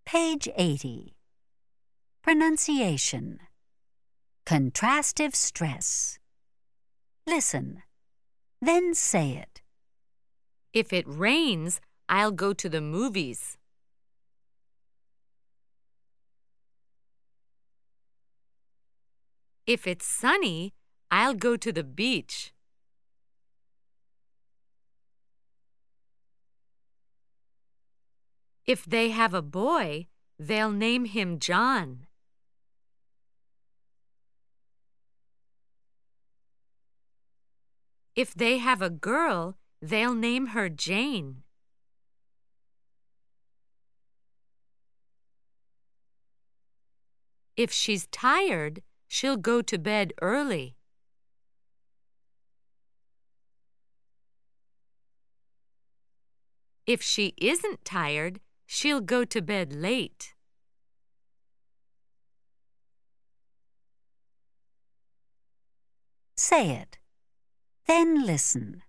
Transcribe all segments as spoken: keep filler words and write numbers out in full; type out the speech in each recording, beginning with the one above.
Page eighty. Pronunciation. Contrastive stress. Listen, then say it. If it rains, I'll go to the movies. If it's sunny, I'll go to the beach. If they have a boy, they'll name him John. If they have a girl, they'll name her Jane. If she's tired, she'll go to bed early. If she isn't tired, she'll go to bed late. Say it. Then listen.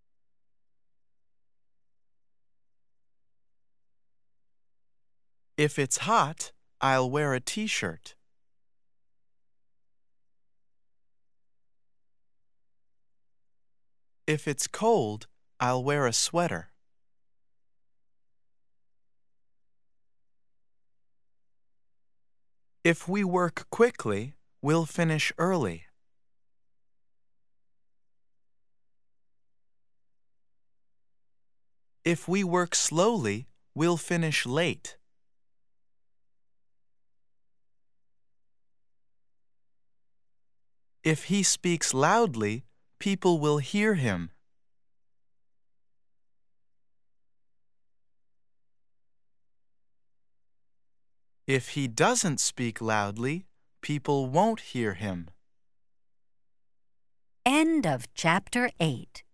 If it's hot, I'll wear a t-shirt. If it's cold, I'll wear a sweater. If we work quickly, we'll finish early. If we work slowly, we'll finish late. If he speaks loudly, people will hear him. If he doesn't speak loudly, people won't hear him. End of chapter eight.